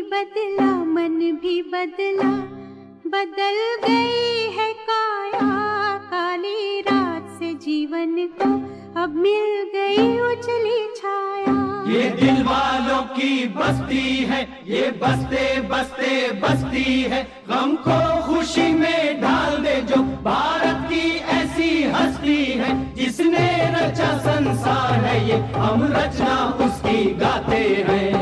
बदला, मन भी बदला, बदल गई है काया। काली रात से जीवन को अब मिल गई उजली छाया। ये दिल वालों की बस्ती है, ये बसते बसते बस्ती है। गम को खुशी में ढाल दे जो भारत की ऐसी हस्ती है। जिसने रचा संसार है ये, हम रचना उसकी गाते हैं।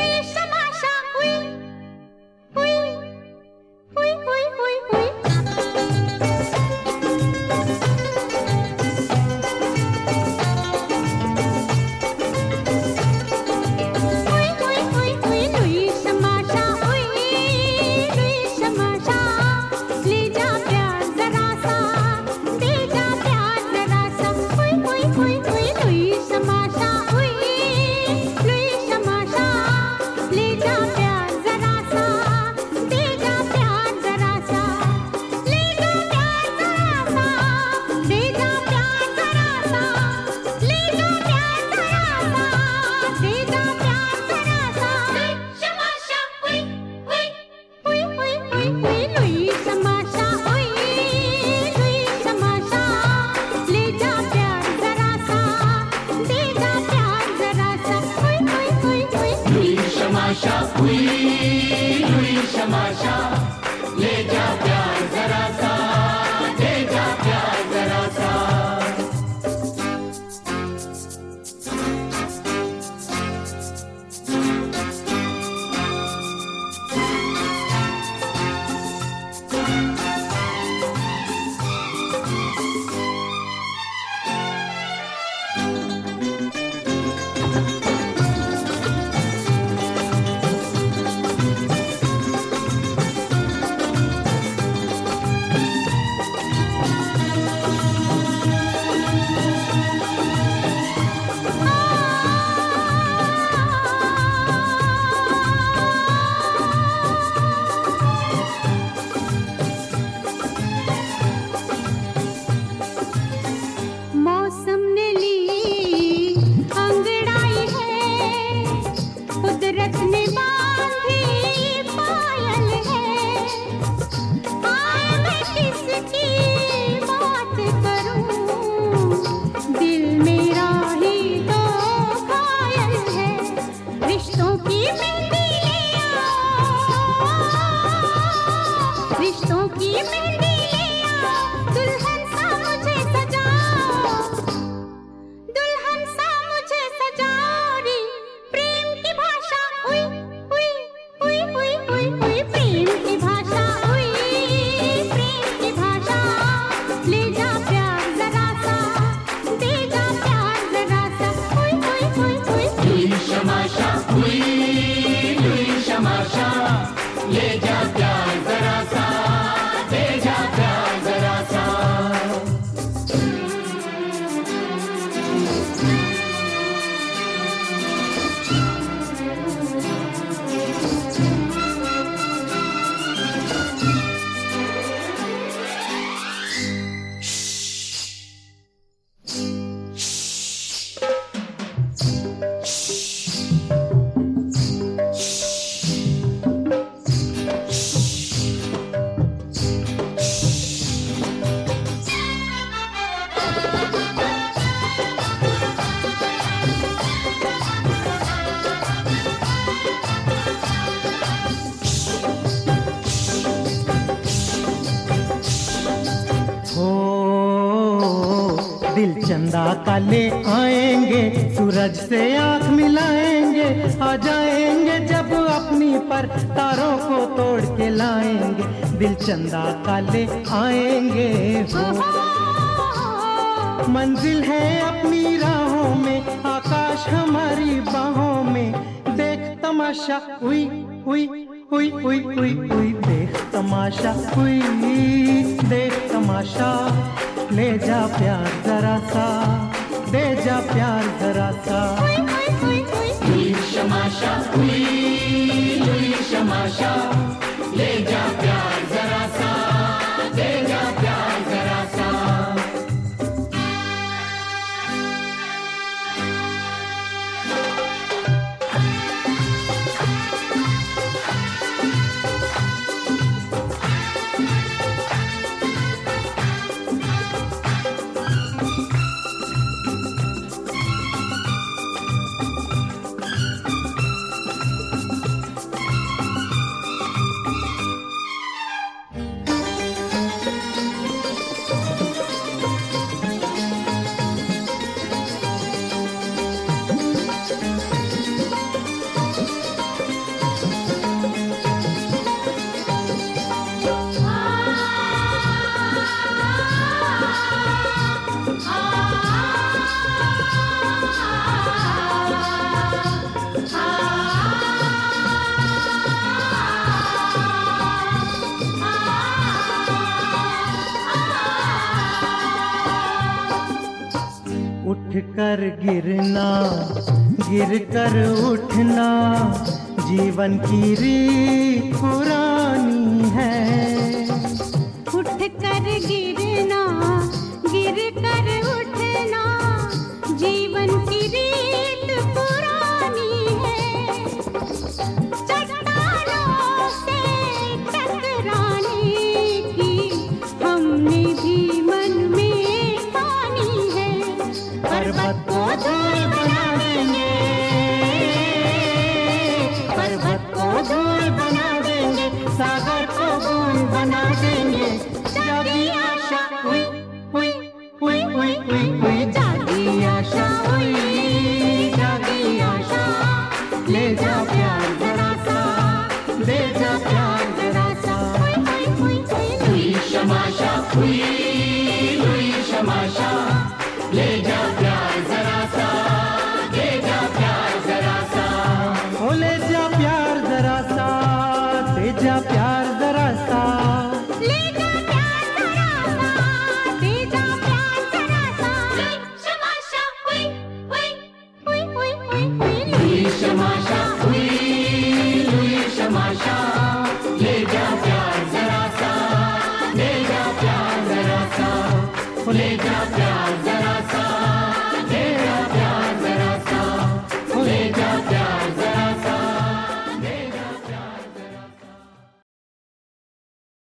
चंदा काले आएंगे, सूरज से आंख मिलाएंगे, आ जाएंगे जब अपनी पर तारों को तोड़ के लाएंगे। दिल चंदा काले आएंगे हो, मंजिल है अपनी राहों में, आकाश हमारी बाहों में। देख तमाशा हुई हुई हुई हुई हुई हुई, देख तमाशा हुई, देख तमाशा। ले जा प्यार जरा सा, दे जा प्यार जरा सा। हुई शमाशा हुई, हुई शमाशा। ले जा प्यार जरा सा, दे जा प्यार जरा सा। उठ कर गिरना, गिर कर उठना, जीवन की रीत पुरानी है। उठ कर गिरना, गिर कर उठना, जीवन की रीत पुरानी है। चट्टानों से टकराने की हमने भी मन में ठानी है। पर्वत को धूल बना देंगे, पर्वत को धूल बना देंगे, सागर को बूंद बना देंगे। जागी आशा हुई हुई हुई हुई हुई हुई, जागी आशा हुई, जागी आशा। ले जा प्यार जरा सा, ले जा प्यार जरा सा। हुई हुई हुई हुई शमाशा हुई, हुई शमाशा। ले जा प्यार जरा सा, ले जा प्यार जरा सा। ओ ले जा प्यार जरा सा, ले जा प्यार जरा सा। ले जा प्यार जरा सा, ले जा प्यार जरा सा। शमाशा हुई हुई हुई हुई हुई हुई हुई शमाशा हुई, हुई शमाशा। ले जा प्यार जरा सा, ले जा प्यार जरा सा। ले जा प्यार जरा सा।